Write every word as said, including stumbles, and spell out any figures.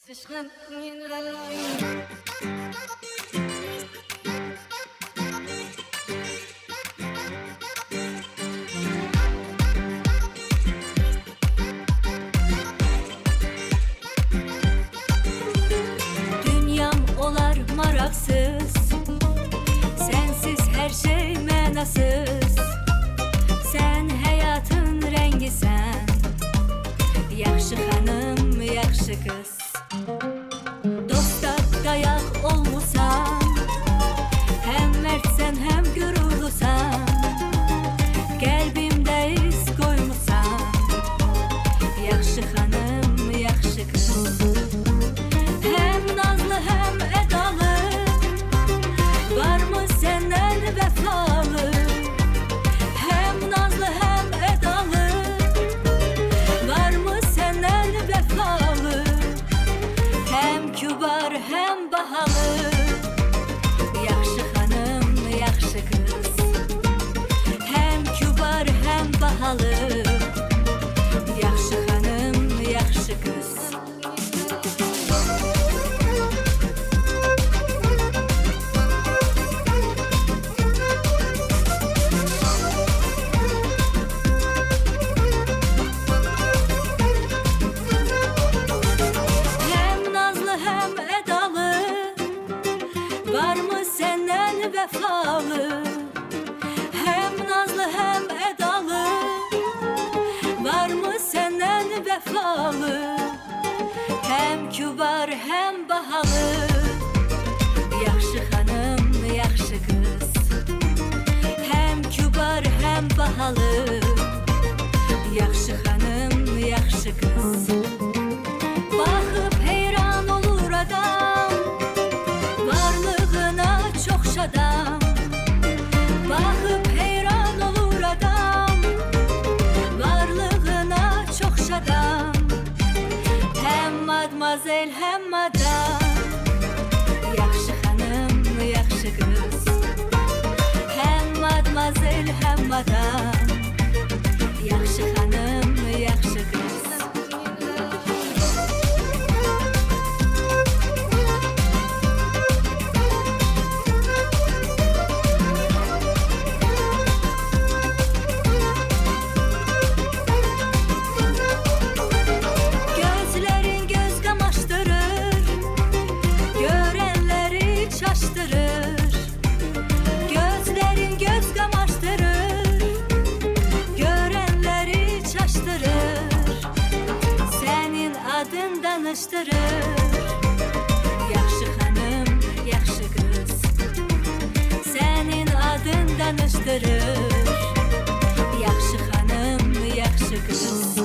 Dünyam olar maraksız, sensiz her şey mənasız. Sen hayatın rengisən, yaxşı xanım, yaxşı qız. Dosta dayaq olmusan, hem mertsən, hem gürurlusan. Qəlbimdə iz qoymusan, yaxşı xanım, yaxşı qız. Hem nazlı, hem edalı, varmı səndən vəfalı? Hem nazlı, hem edalı, varmı səndən vəfalı? Hem kübar, hem bahalı, yaxşı xanım, yaxşı qız. Hem kübar, hem bahalı, yaxşı xanım, yaxşı qız. Varmı səndən vəfalı? Hem nazlı, hem edalı, varmı səndən vəfalı? Hem kübar, hem bahalı, yaxşı xanım, yaxşı qız. Hem kübar, hem bahalı, yaxşı xanım, yaxşı qız. Baxıb heyran olur adam, varlığına çok şadam. Bakıp heyran olur adam, varlığına çok şadam. Hem madmazel, hem madam, yaxşı xanım, yaxşı qız. Hem madmazel, hem madam, yaxşı xanım, yaxşı qız. Gözlerin göz kamaştırır, görenleri çaştırır. Senin adın danıştırır, yaxşı xanım, yaxşı qız. Senin adın danıştırır, yaxşı xanım, yaxşı qız.